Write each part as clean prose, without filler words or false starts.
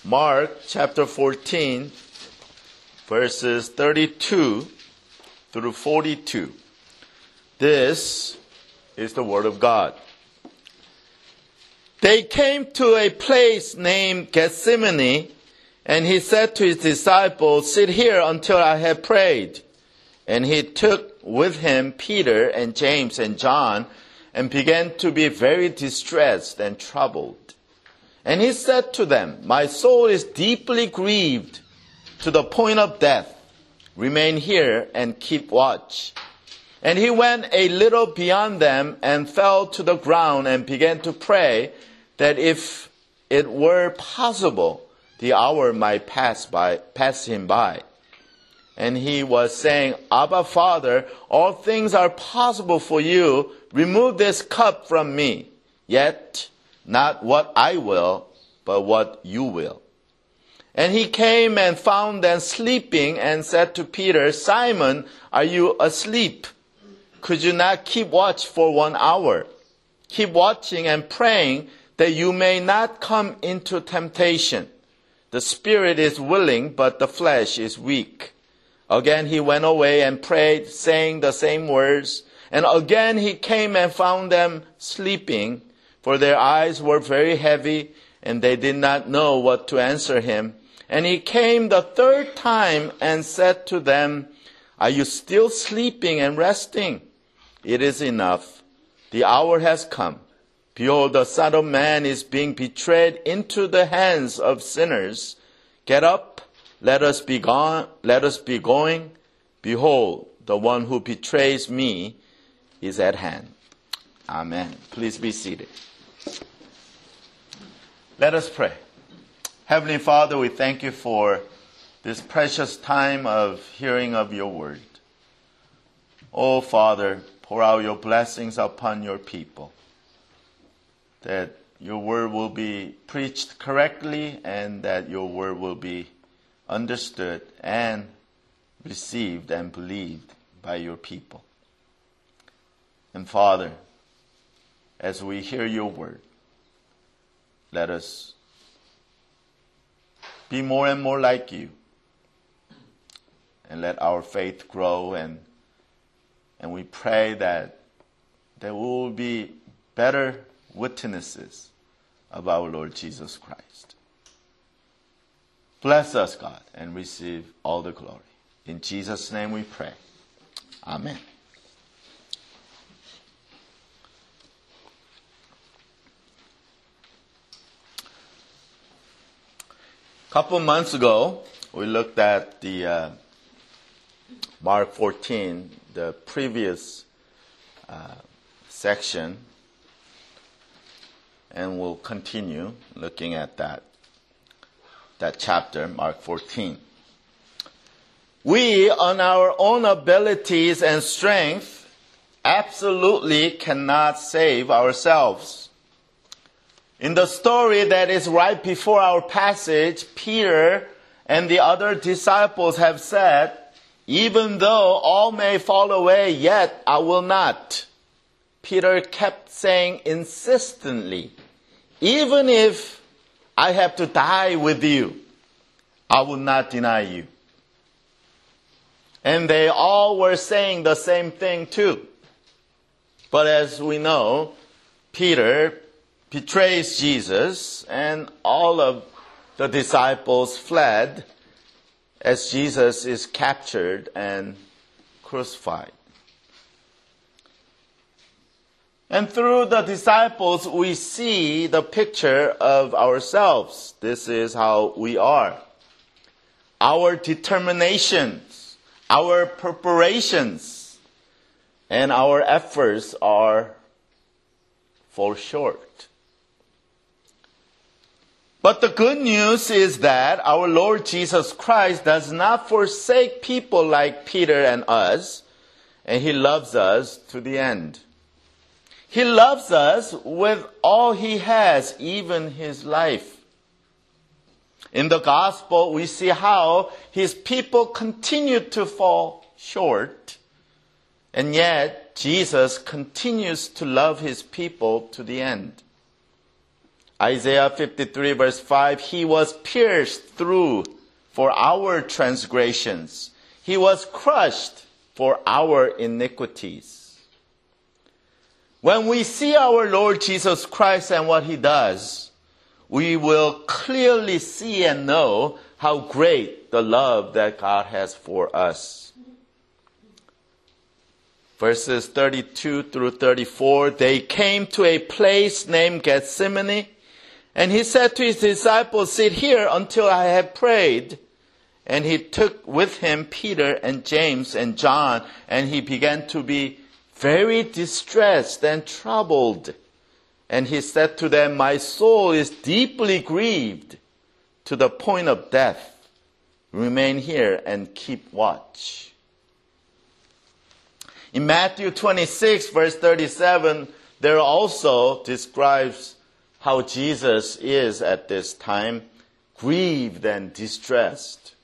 Mark chapter 14, verses 32 through 42. This is the Word of God. They came to a place named Gethsemane, and he said to his disciples, "Sit here until I have prayed." And he took with him Peter and James and John and began to be very distressed and troubled. And he said to them, "My soul is deeply grieved to the point of death. Remain here and keep watch." And he went a little beyond them and fell to the ground and began to pray that if it were possible, the hour might pass him by. And he was saying, "Abba, Father, all things are possible for you. Remove this cup from me. Yet not what I will, but what you will." And he came and found them sleeping and said to Peter, "Simon, are you asleep? Could you not keep watch for 1 hour? Keep watching and praying that you may not come into temptation. The spirit is willing, but the flesh is weak." Again he went away and prayed, saying the same words. And again he came and found them sleeping, for their eyes were very heavy, and they did not know what to answer him. And he came the third time and said to them, "Are you still sleeping and resting? It is enough. The hour has come. Behold, the Son of Man is being betrayed into the hands of sinners. Get up, let us be going. Behold, the one who betrays me is at hand." Amen. Please be seated. Let us pray. Heavenly Father, we thank you for this precious time of hearing of your word. Oh, Father, pour out your blessings upon your people, that your word will be preached correctly and that your word will be understood and received and believed by your people. And Father, as we hear your word, let us be more and more like you, and let our faith grow, and we pray that we will be better witnesses of our Lord Jesus Christ. Bless us, God, and receive all the glory. In Jesus' name we pray. Amen. A couple months ago, we looked at the Mark 14, the previous section, and we'll continue looking at that chapter, Mark 14. We, on our own abilities and strength, absolutely cannot save ourselves. In the story that is right before our passage, Peter and the other disciples have said, "Even though all may fall away, yet I will not." Peter kept saying insistently, "Even if I have to die with you, I will not deny you." And they all were saying the same thing too. But as we know, Peter betrays Jesus, and all of the disciples fled as Jesus is captured and crucified. And through the disciples, we see the picture of ourselves. This is how we are. Our determinations, our preparations, and our efforts fall short. But the good news is that our Lord Jesus Christ does not forsake people like Peter and us, and he loves us to the end. He loves us with all he has, even his life. In the gospel, we see how his people continue to fall short, and yet Jesus continues to love his people to the end. Isaiah 53 verse 5, He was pierced through for our transgressions. He was crushed for our iniquities. When we see our Lord Jesus Christ and what He does, we will clearly see and know how great the love that God has for us. Verses 32 through 34, they came to a place named Gethsemane, and He said to His disciples, sit here until I have prayed. And He took with Him Peter and James and John, and He began to be very distressed and troubled. And He said to them, my soul is deeply grieved to the point of death. Remain here and keep watch. In Matthew 26, verse 37, there also describes how Jesus is at this time, grieved and distressed.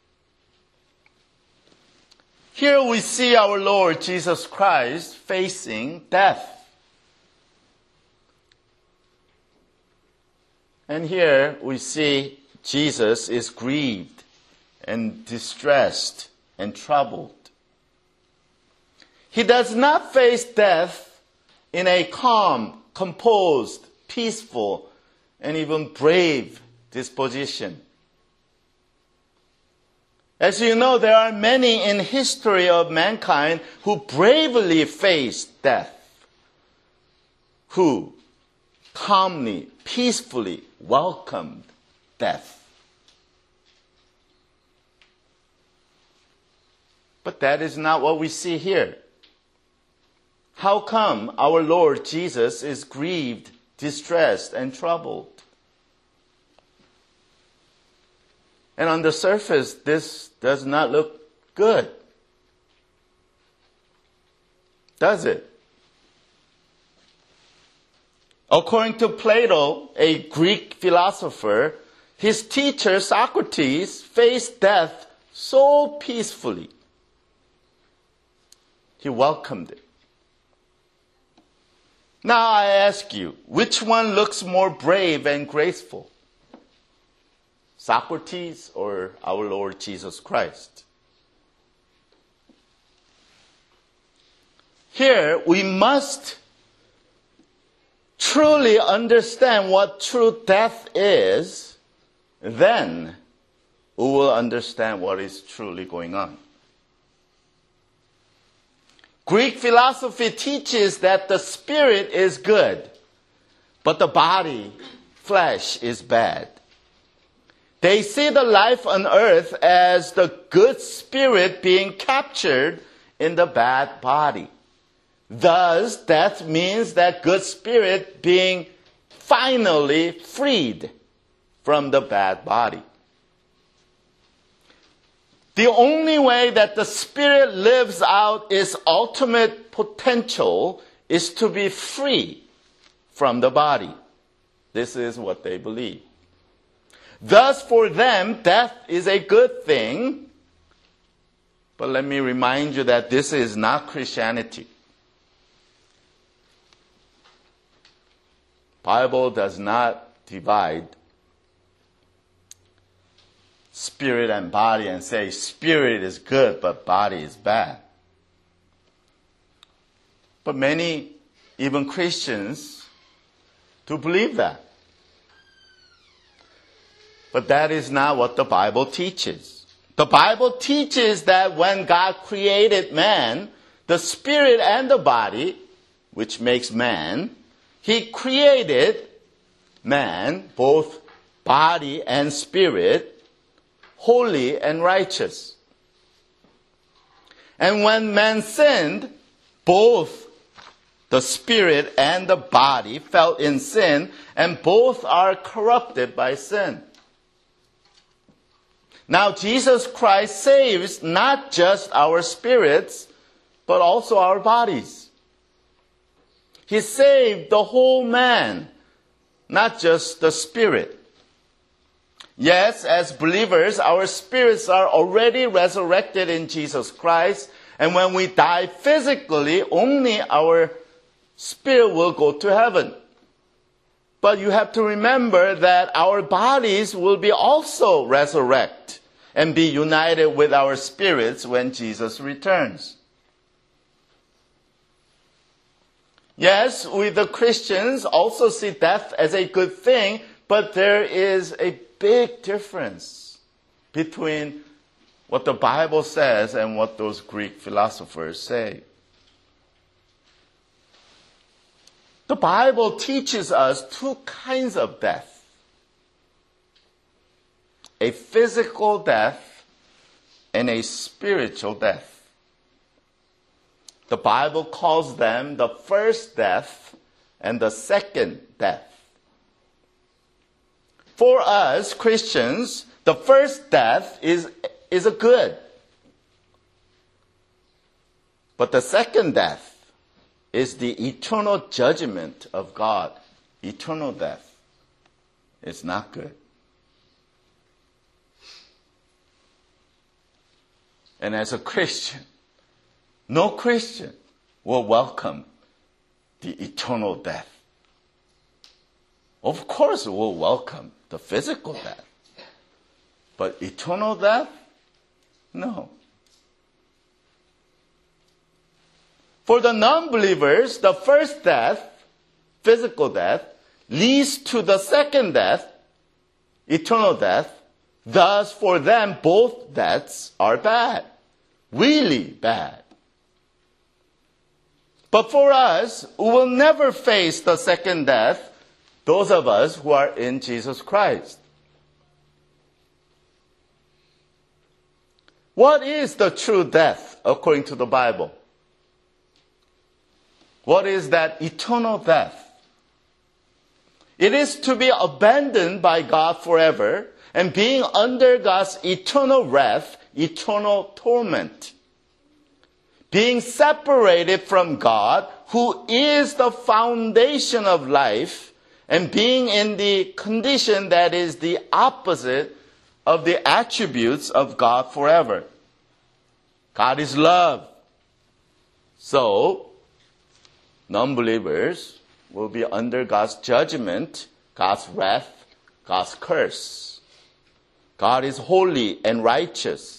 Here we see our Lord Jesus Christ facing death. And here we see Jesus is grieved and distressed and troubled. He does not face death in a calm, composed, peaceful, and even brave disposition. As you know, there are many in history of mankind who bravely faced death, who calmly, peacefully welcomed death. But that is not what we see here. How come our Lord Jesus is grieved, distressed, and troubled? And on the surface, this does not look good. Does it? According to Plato, a Greek philosopher, his teacher Socrates faced death so peacefully. He welcomed it. Now I ask you, which one looks more brave and graceful? Socrates or our Lord Jesus Christ? Here we must truly understand what true death is, then we will understand what is truly going on. Greek philosophy teaches that the spirit is good, but the body, flesh, is bad. They see the life on earth as the good spirit being captured in the bad body. Thus, death means that good spirit being finally freed from the bad body. The only way that the spirit lives out its ultimate potential is to be free from the body. This is what they believe. Thus, for them, death is a good thing. But let me remind you that this is not Christianity. Bible does not divide spirit and body and say spirit is good but body is bad. But many, even Christians, do believe that. But that is not what the Bible teaches. The Bible teaches that when God created man, the spirit and the body, which makes man, He created man, both body and spirit, holy and righteous. And when man sinned, both the spirit and the body fell in sin, and both are corrupted by sin. Now, Jesus Christ saves not just our spirits, but also our bodies. He saved the whole man, not just the spirit. Yes, as believers, our spirits are already resurrected in Jesus Christ, and when we die physically, only our spirit will go to heaven. But you have to remember that our bodies will be also resurrect and be united with our spirits when Jesus returns. Yes, we the Christians also see death as a good thing, but there is a big difference between what the Bible says and what those Greek philosophers say. The Bible teaches us two kinds of death. A physical death and a spiritual death. The Bible calls them the first death and the second death. For us Christians, the first death is a good. But the second death is the eternal judgment of God. Eternal death is not good. And as a Christian, no Christian will welcome the eternal death. Of course, we'll welcome the physical death. But eternal death? No. For the non-believers, the first death, physical death, leads to the second death, eternal death. Thus, for them, both deaths are bad. Really bad. But for us, we will never face the second death, those of us who are in Jesus Christ. What is the true death according to the Bible? What is that eternal death? It is to be abandoned by God forever and being under God's eternal wrath, eternal torment. Being separated from God, who is the foundation of life, and being in the condition that is the opposite of the attributes of God forever. God is love. So, non-believers will be under God's judgment, God's wrath, God's curse. God is holy and righteous.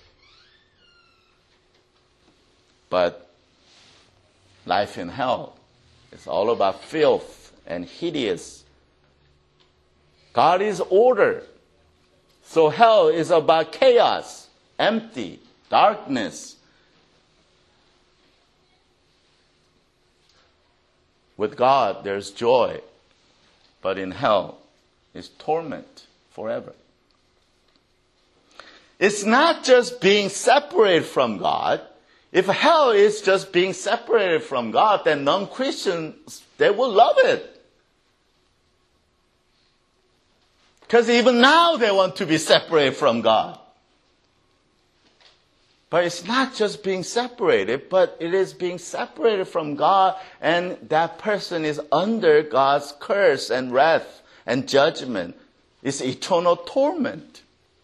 But life in hell is all about filth and hideous. God is order. So hell is about chaos, empty, darkness. With God, there's joy. But in hell is torment forever. It's not just being separated from God. If hell is just being separated from God, then non-Christians, they will love it. Because even now they want to be separated from God. But it's not just being separated, but it is being separated from God, and that person is under God's curse and wrath and judgment. It's eternal torment.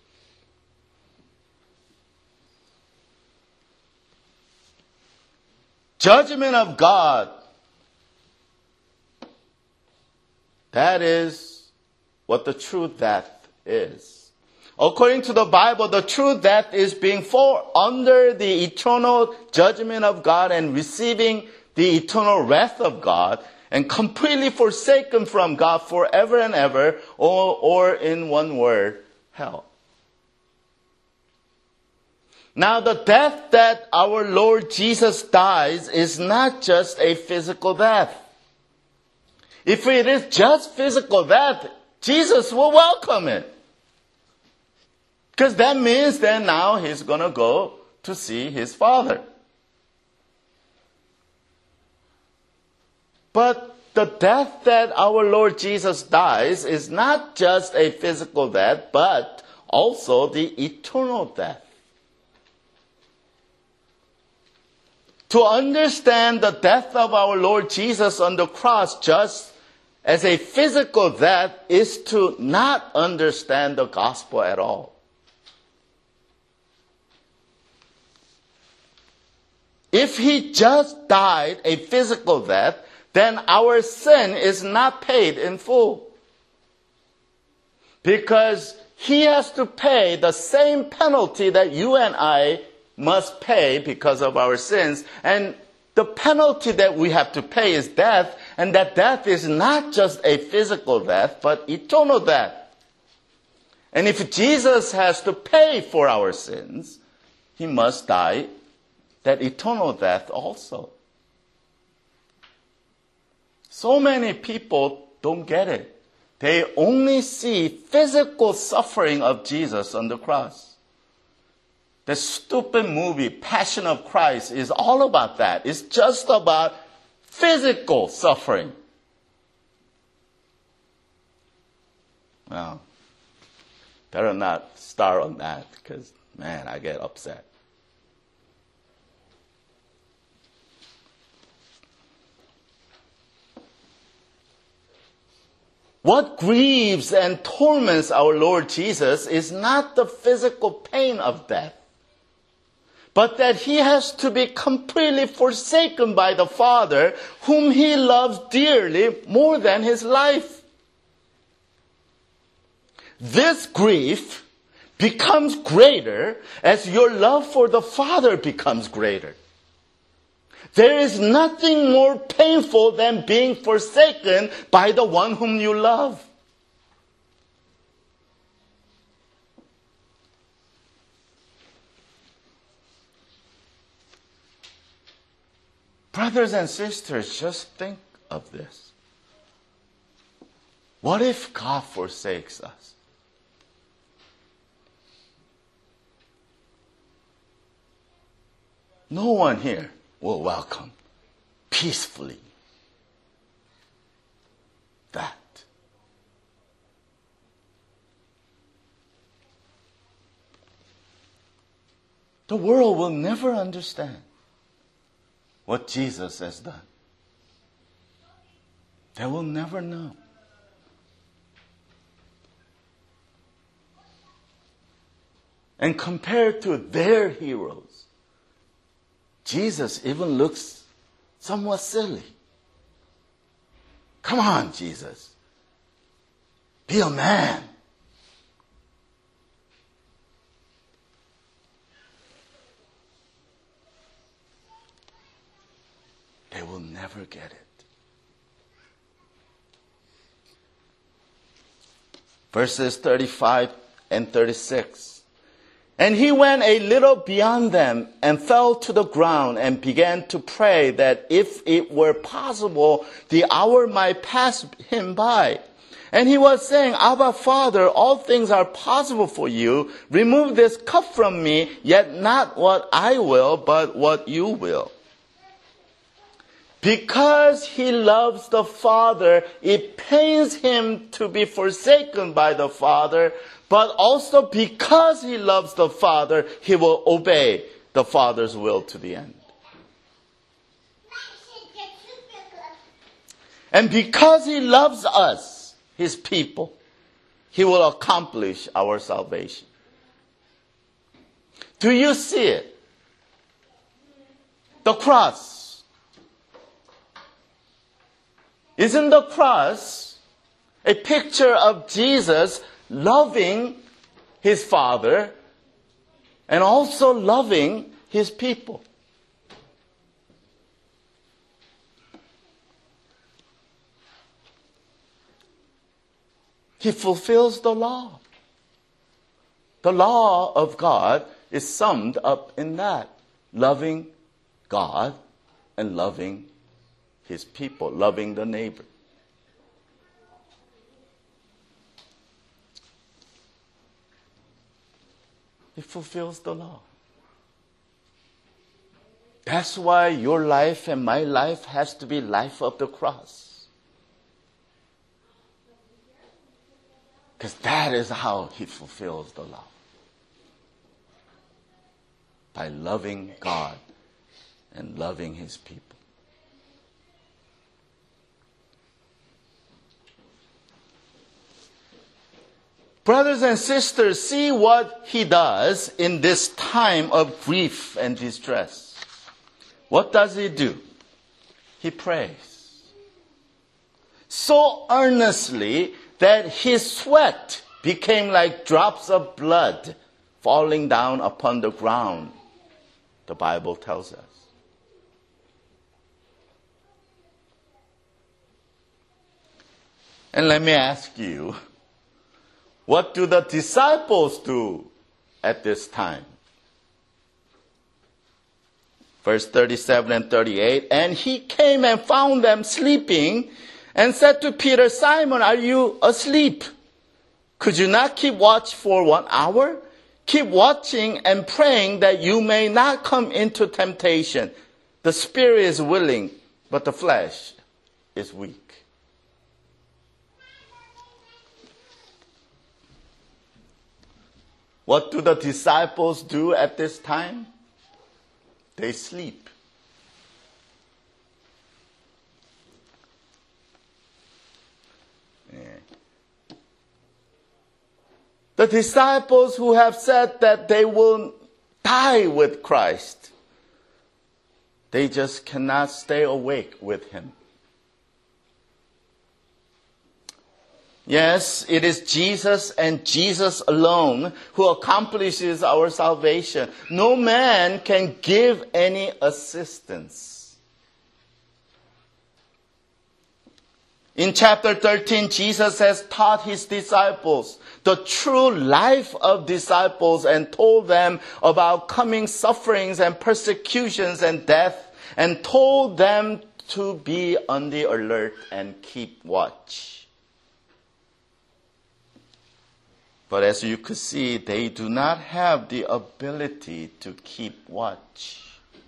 Judgment of God. That is what the true death is. According to the Bible, the true death is being under the eternal judgment of God and receiving the eternal wrath of God and completely forsaken from God forever and ever, or in one word, hell. Now, the death that our Lord Jesus dies is not just a physical death. If it is just physical death, Jesus will welcome it. Because that means that now he's going to go to see his Father. But the death that our Lord Jesus dies is not just a physical death, but also the eternal death. To understand the death of our Lord Jesus on the cross just as a physical death is to not understand the gospel at all. If he just died a physical death, then our sin is not paid in full. Because he has to pay the same penalty that you and I must pay because of our sins. And the penalty that we have to pay is death. And that death is not just a physical death, but eternal death. And if Jesus has to pay for our sins, he must die that eternal death also. So many people don't get it. They only see physical suffering of Jesus on the cross. The stupid movie, Passion of Christ, is all about that. It's just about physical suffering. Well, better not start on that because, man, I get upset. What grieves and torments our Lord Jesus is not the physical pain of death, but that he has to be completely forsaken by the Father, whom he loves dearly more than his life. This grief becomes greater as your love for the Father becomes greater. There is nothing more painful than being forsaken by the one whom you love. Brothers and sisters, just think of this. What if God forsakes us? No one here will welcome peacefully that. The world will never understand what Jesus has done. They will never know. And compared to their heroes, Jesus even looks somewhat silly. Come on, Jesus. Be a man. They will never get it. Verses 35 and 36. And he went a little beyond them and fell to the ground and began to pray that if it were possible, the hour might pass him by. And he was saying, Abba, Father, all things are possible for you. Remove this cup from me, yet not what I will, but what you will. Because he loves the Father, it pains him to be forsaken by the Father. But also because he loves the Father, he will obey the Father's will to the end. And because he loves us, his people, he will accomplish our salvation. Do you see it? The cross. Isn't the cross a picture of Jesus loving his Father and also loving his people? He fulfills the law. The law of God is summed up in that. Loving God and loving his people, loving the neighbor. It fulfills the law. That's why your life and my life has to be life of the cross. Because that is how he fulfills the law. By loving God and loving his people. Brothers and sisters, see what he does in this time of grief and distress. What does he do? He prays. so earnestly that his sweat became like drops of blood falling down upon the ground, the Bible tells us. And let me ask you, what do the disciples do at this time? Verse 37 and 38, and he came and found them sleeping and said to Peter, Simon, are you asleep? Could you not keep watch for 1 hour? Keep watching and praying that you may not come into temptation. The spirit is willing, but the flesh is weak. What do the disciples do at this time? They sleep. The disciples who have said that they will die with Christ, they just cannot stay awake with him. Yes, it is Jesus and Jesus alone who accomplishes our salvation. No man can give any assistance. In chapter 13, Jesus has taught his disciples the true life of disciples and told them about coming sufferings and persecutions and death, and told them to be on the alert and keep watch. But as you could see, they do not have the ability to keep watch.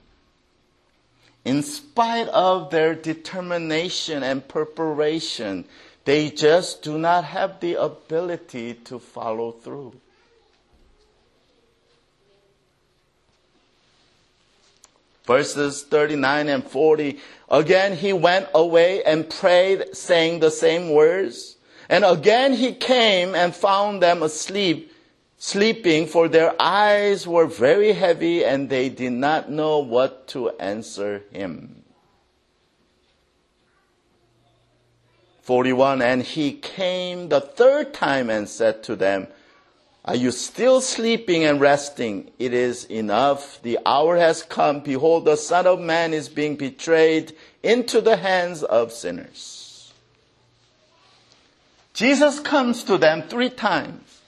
In spite of their determination and preparation, they just do not have the ability to follow through. Verses 39 and 40, again he went away and prayed, saying the same words. And again he came and found them asleep, sleeping, for their eyes were very heavy and they did not know what to answer him. 41, and he came the third time and said to them, are you still sleeping and resting? It is enough. The hour has come. Behold, the Son of Man is being betrayed into the hands of sinners. Jesus comes to them 3 times.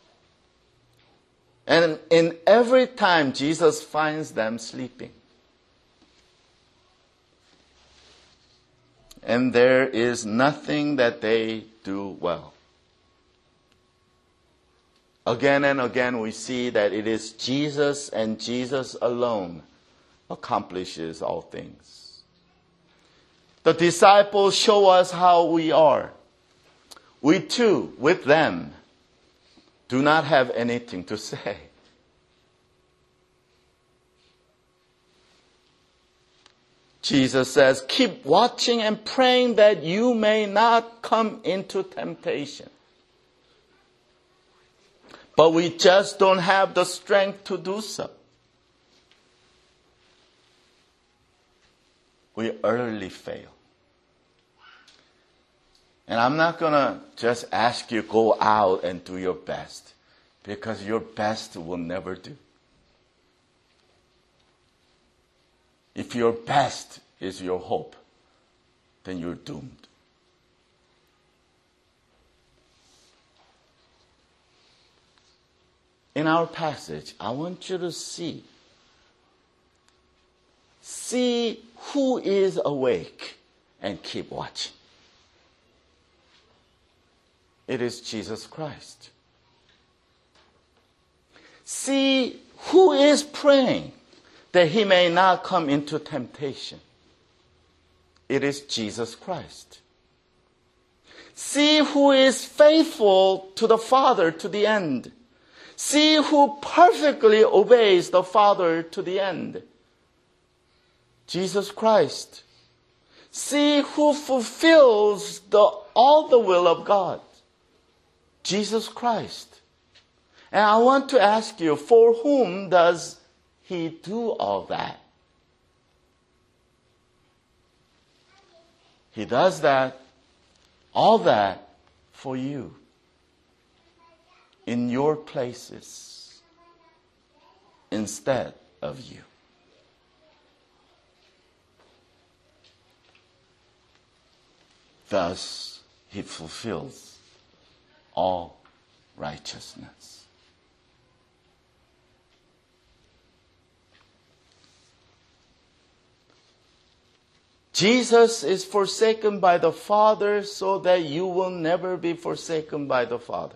And in every time, Jesus finds them sleeping. And there is nothing that they do well. Again and again, we see that it is Jesus and Jesus alone accomplishes all things. The disciples show us how we are. We too, with them, do not have anything to say. Jesus says, keep watching and praying that you may not come into temptation. But we just don't have the strength to do so. We utterly fail. And I'm not going to just ask you go out and do your best, because your best will never do. If your best is your hope, then you're doomed. In our passage, I want you to see who is awake and keep watching. It is Jesus Christ. See who is praying that he may not come into temptation. It is Jesus Christ. See who is faithful to the Father to the end. See who perfectly obeys the Father to the end. Jesus Christ. See who fulfills all the will of God. Jesus Christ. And I want to ask you, for whom does he do all that? He does that All that for you. In your places. Instead of you. Thus, he fulfills all righteousness. Jesus is forsaken by the Father so that you will never be forsaken by the Father.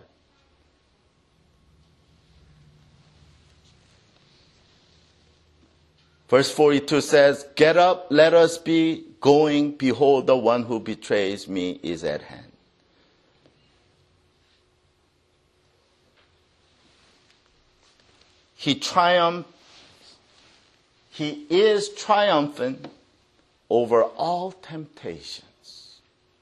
Verse 42 says, "Get up, let us be going. Behold, the one who betrays me is at hand." He triumphed. He is triumphant over all temptations.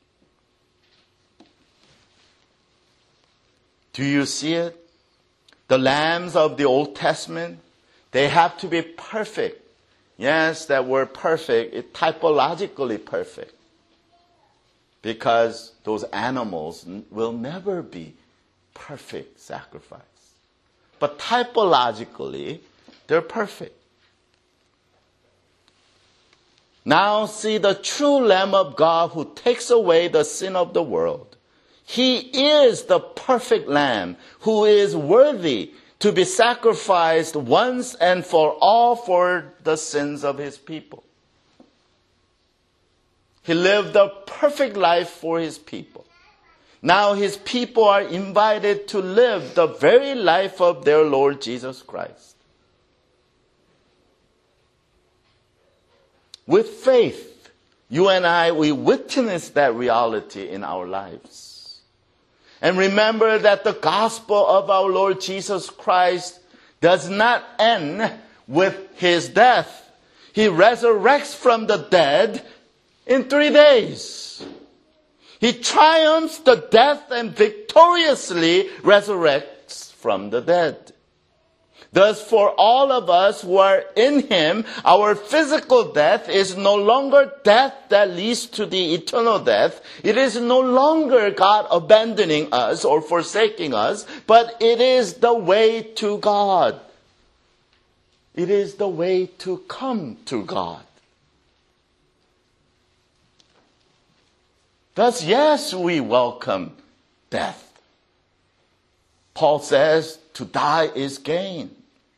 Do you see it? The lambs of the Old Testament, they have to be perfect. Yes, that word perfect is typologically perfect. Because those animals will never be perfect sacrifice. But typologically, they're perfect. Now see the true Lamb of God who takes away the sin of the world. He is the perfect Lamb who is worthy to be sacrificed once and for all for the sins of his people. He lived a perfect life for his people. Now his people are invited to live the very life of their Lord Jesus Christ. With faith, you and I, we witness that reality in our lives. And remember that the gospel of our Lord Jesus Christ does not end with his death. He resurrects from the dead in 3 days. He triumphs the death and victoriously resurrects from the dead. Thus, for all of us who are in him, our physical death is no longer death that leads to the eternal death. It is no longer God abandoning us or forsaking us, but it is the way to God. It is the way to come to God. Thus, yes, we welcome death. Paul says, to die is gain.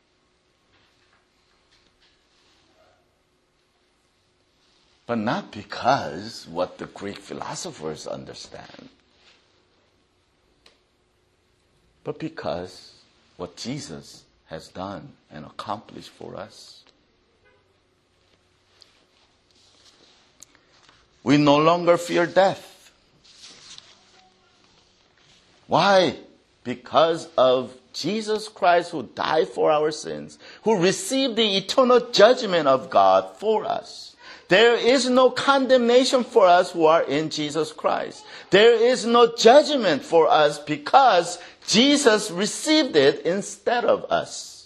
But not because what the Greek philosophers understand, but because what Jesus has done and accomplished for us. We no longer fear death. Why? Because of Jesus Christ who died for our sins, who received the eternal judgment of God for us. There is no condemnation for us who are in Jesus Christ. There is no judgment for us because Jesus received it instead of us.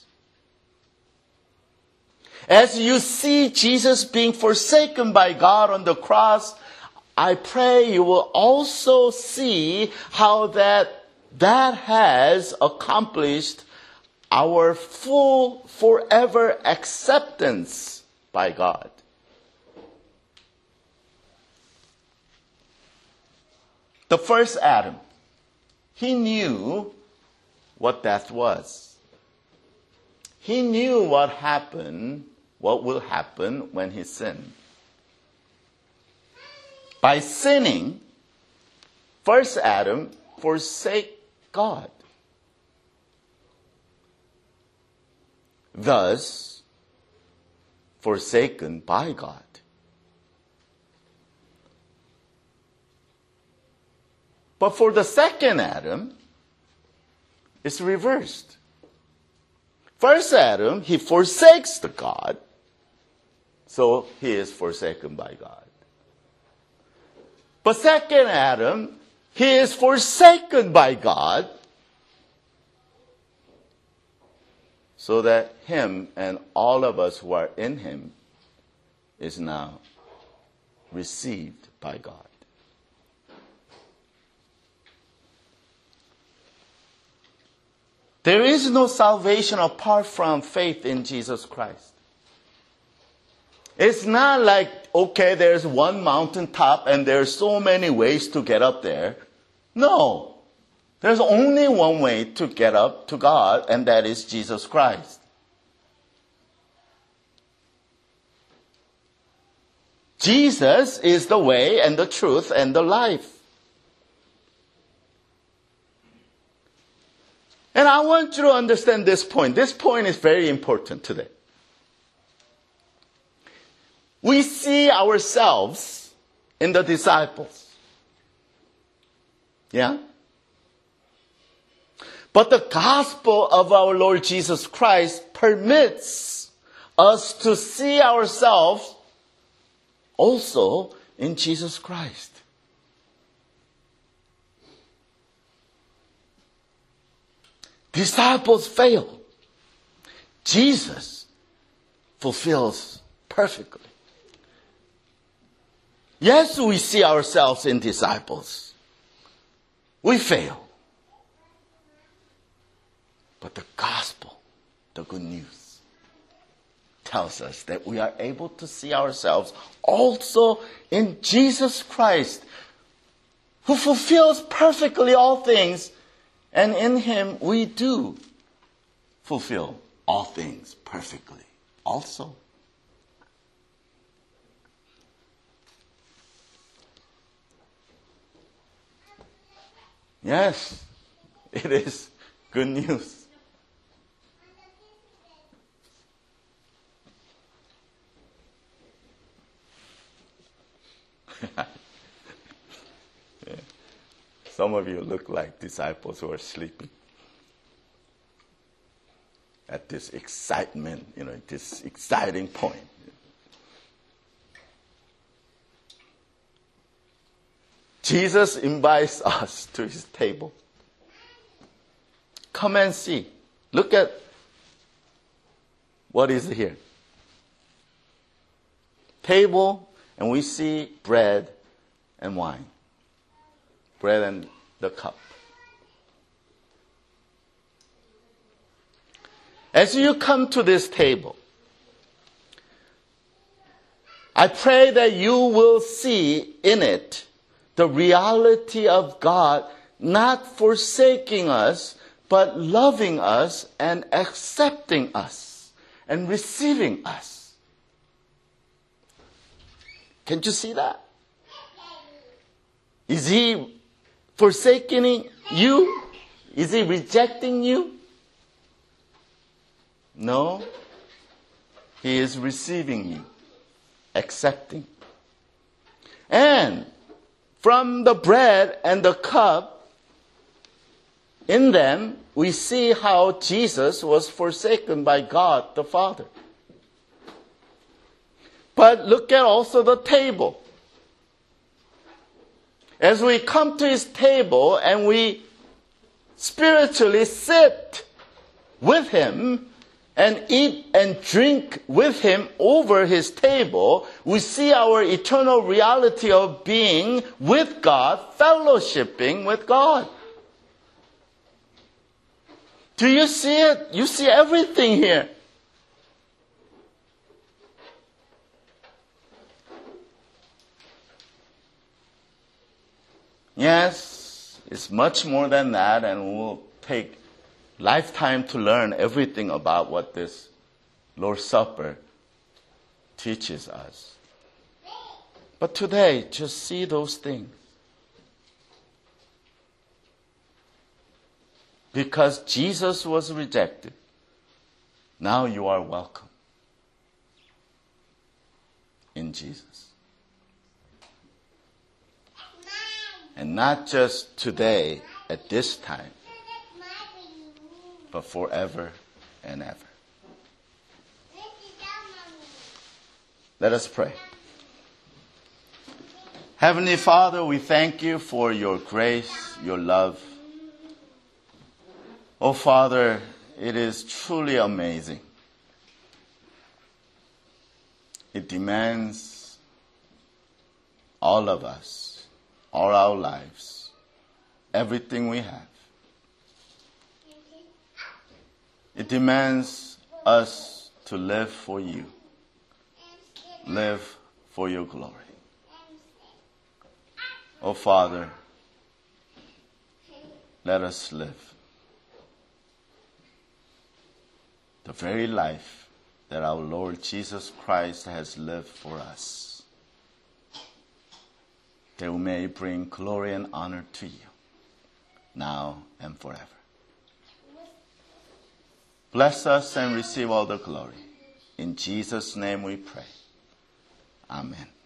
As you see Jesus being forsaken by God on the cross, I pray you will also see how that has accomplished our full, forever acceptance by God. The first Adam, he knew what death was. He knew what will happen when he sinned. By sinning, first Adam forsake God. Thus, forsaken by God. But for the second Adam, it's reversed. First Adam, he forsakes the God, so he is forsaken by God. But second Adam, he is forsaken by God, so that him and all of us who are in him is now received by God. There is no salvation apart from faith in Jesus Christ. It's not like, okay, there's one mountaintop and there's so many ways to get up there. No. There's only one way to get up to God, and that is Jesus Christ. Jesus is the way and the truth and the life. And I want you to understand this point. This point is very important today. We see ourselves in the disciples. Yeah? But the gospel of our Lord Jesus Christ permits us to see ourselves also in Jesus Christ. Disciples fail. Jesus fulfills perfectly. Yes, we see ourselves in disciples. We fail. But the gospel, the good news, tells us that we are able to see ourselves also in Jesus Christ, who fulfills perfectly all things, and in him we do fulfill all things perfectly also. Yes, it is good news. Yeah. Some of you look like disciples who are sleeping at this excitement, this exciting point. Jesus invites us to his table. Come and see. Look at what is here. Table, and we see bread and wine. Bread and the cup. As you come to this table, I pray that you will see in it the reality of God not forsaking us, but loving us and accepting us and receiving us. Can't you see that? Is he forsaking you? Is he rejecting you? No. He is receiving you, accepting. And from the bread and the cup, in them, we see how Jesus was forsaken by God the Father. But look at also the table. As we come to his table and we spiritually sit with him and eat and drink with him over his table, we see our eternal reality of being with God, fellowshipping with God. Do you see it? You see everything here. Yes, it's much more than that, and we'll take lifetime to learn everything about what this Lord's Supper teaches us. But today, just see those things. Because Jesus was rejected, now you are welcome in Jesus. And not just today, at this time, but forever and ever. Let us pray. Heavenly Father, we thank you for your grace, your love. Oh Father, it is truly amazing. It demands all of us, all our lives, everything we have. It demands us to live for you, live for your glory. Oh, Father, let us live the very life that our Lord Jesus Christ has lived for us, that we may bring glory and honor to you, now and forever. Bless us and receive all the glory. In Jesus' name we pray. Amen.